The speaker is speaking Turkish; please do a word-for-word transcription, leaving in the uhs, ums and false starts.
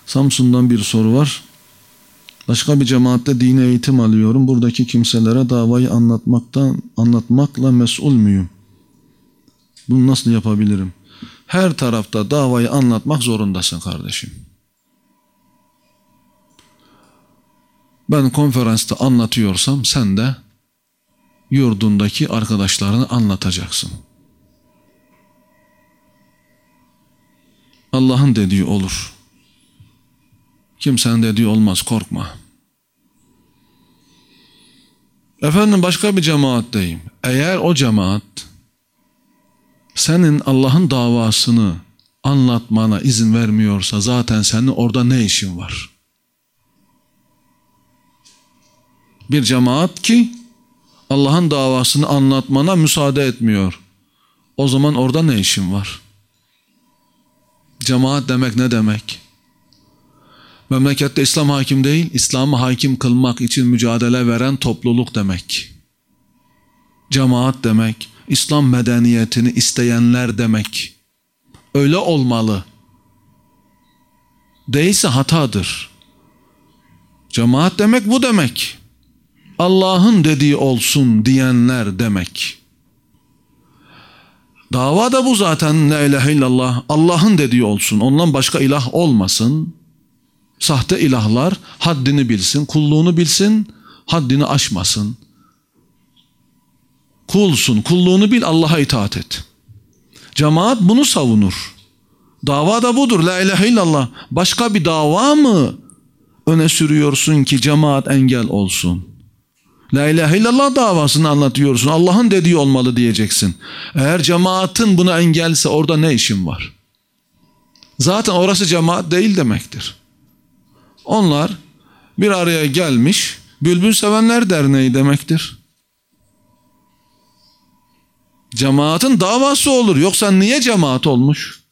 Samsun'dan bir soru var. Başka bir cemaatte dini eğitim alıyorum. Buradaki kimselere davayı anlatmaktan, anlatmakla mesul müyüm? Bunu nasıl yapabilirim? Her tarafta davayı anlatmak zorundasın kardeşim. Ben konferansta anlatıyorsam sen de yurdundaki arkadaşlarını anlatacaksın. Allah'ın dediği olur. Kimsenin dediği olmaz, korkma. Efendim başka bir cemaatteyim. Eğer o cemaat senin Allah'ın davasını anlatmana izin vermiyorsa zaten senin orada ne işin var? Bir cemaat ki Allah'ın davasını anlatmana müsaade etmiyor. O zaman orada ne işin var? Cemaat demek ne demek? Memlekette İslam hakim değil, İslam'ı hakim kılmak için mücadele veren topluluk demek. Cemaat demek, İslam medeniyetini isteyenler demek. Öyle olmalı. Değilse hatadır. Cemaat demek bu demek. Allah'ın dediği olsun diyenler demek. Dava da bu zaten, la ilahe illallah. Allah'ın dediği olsun, ondan başka ilah olmasın. Sahte ilahlar haddini bilsin, kulluğunu bilsin, haddini aşmasın. Kulsun, kulluğunu bil, Allah'a itaat et. Cemaat bunu savunur. Dava da budur, la ilahe illallah. Başka bir dava mı öne sürüyorsun ki cemaat engel olsun? La ilahe illallah davasını anlatıyorsun. Allah'ın dediği olmalı diyeceksin. Eğer cemaatin buna engelse orada ne işin var? Zaten orası cemaat değil demektir. Onlar bir araya gelmiş Bülbül Sevenler Derneği demektir. Cemaatin davası olur. Yoksa niye cemaat olmuş?